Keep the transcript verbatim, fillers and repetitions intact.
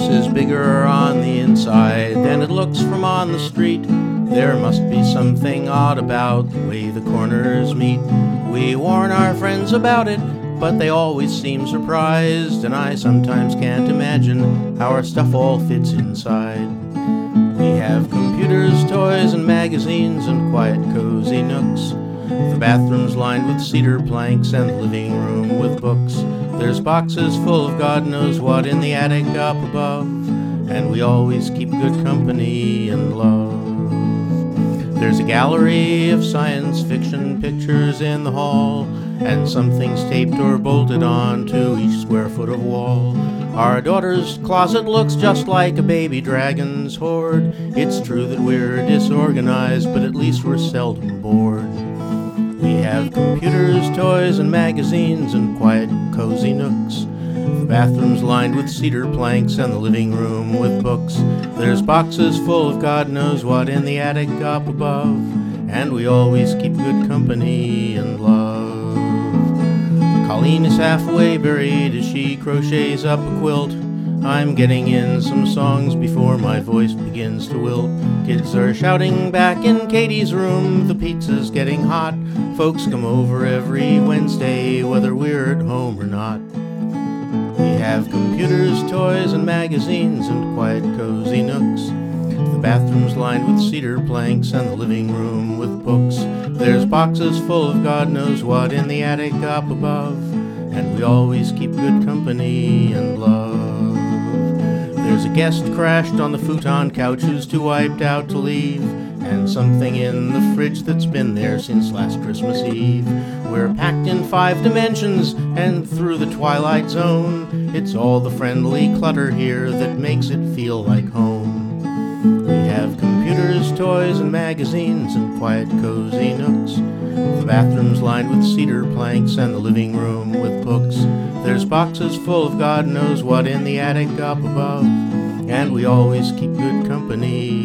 house is bigger on the inside than it looks from on the street. There must be something odd about the way the corners meet. We warn our friends about it, but they always seem surprised, and I sometimes can't imagine how our stuff all fits inside. We have computers, toys, and magazines, and quiet, cozy nooks. The bathroom's lined with cedar planks, and the living room with books. There's boxes full of God knows what in the attic up above, and we always keep good company and love. There's a gallery of science fiction pictures in the hall, and some things taped or bolted on to each square foot of wall. Our daughter's closet looks just like a baby dragon's hoard. It's true that we're disorganized, but at least we're seldom bored. We have computers, toys, and magazines, and quiet, cozy nooks. The bathroom's lined with cedar planks, and the living room with books. There's boxes full of God knows what in the attic up above, and we always keep good company and love. Colleen is halfway buried as she crochets up a quilt. I'm getting in some songs before my voice begins to wilt. Kids are shouting back in Katie's room, the pizza's getting hot. Folks come over every Wednesday, whether we're at home or not. We have computers, toys, and magazines, and quiet, cozy nooks. The bathroom's lined with cedar planks, and the living room with books. There's boxes full of God knows what in the attic up above, and we always keep good company and love. There's a guest crashed on the futon couch who's too wiped out to leave, and something in the fridge that's been there since last Christmas Eve. We're packed in five dimensions and through the twilight zone. It's all the friendly clutter here that makes it feel like home. We have computers, toys, and magazines, and quiet, cozy nooks. The bathroom's lined with cedar planks, and the living room with books. There's boxes full of God knows what in the attic up above, and we always keep good company